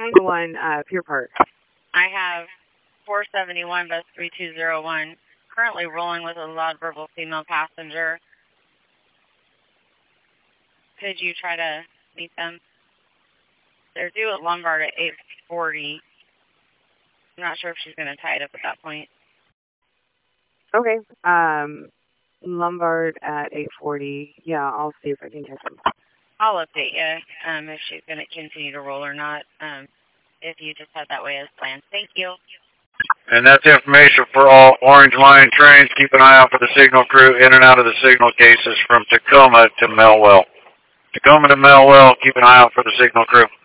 901 Pier Park. I have 471 bus 3201, currently rolling with a loud verbal female passenger. Could you try to meet them? They're due at Lombard at 8:40. I'm not sure if she's going to tie it up at that point. Okay. Lombard at 8:40. Yeah, I'll see if I can catch them. I'll update you if she's going to continue to roll or not, if you just head that way as planned. Thank you. And that's information for all Orange Line trains. Keep an eye out for the signal crew in and out of the signal cases from Tacoma to Melwell. Tacoma to Melwell, keep an eye out for the signal crew.